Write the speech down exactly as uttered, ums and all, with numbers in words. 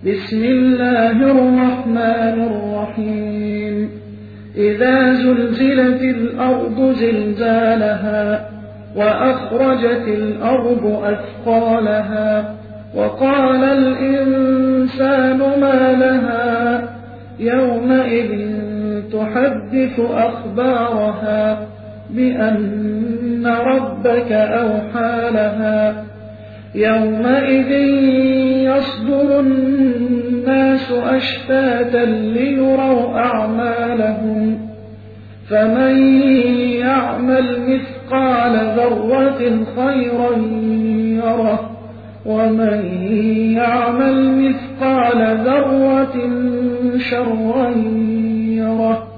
بسم الله الرحمن الرحيم إذا زلزلت الأرض زلزالها وأخرجت الأرض أثقالها وقال الإنسان ما لها يومئذ تحدث أخبارها بأن ربك أوحى لها يومئذ يصدر الناس أشتاتا ليروا أعمالهم فمن يعمل مثقال ذرة خيرا يره ومن يعمل مثقال ذرة شرا يره